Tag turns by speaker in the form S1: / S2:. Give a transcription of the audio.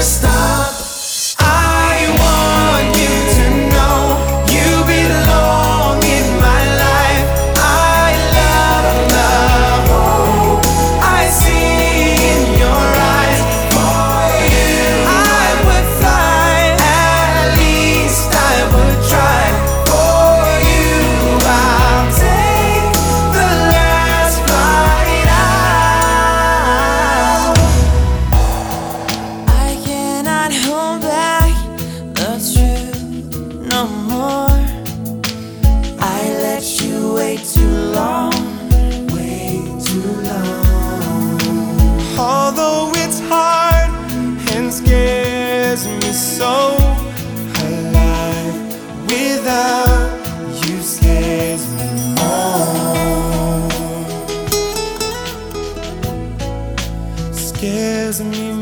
S1: stop. I want you to know you belong in my life. I love the hope I see in your eyes. For you I would fly, at least I would try. For you I'll take the last flight out. I cannot hold back the truth no more. I let you wait too long, way too long. Although it's hard and scares me so, alive without you scares me more. Scares me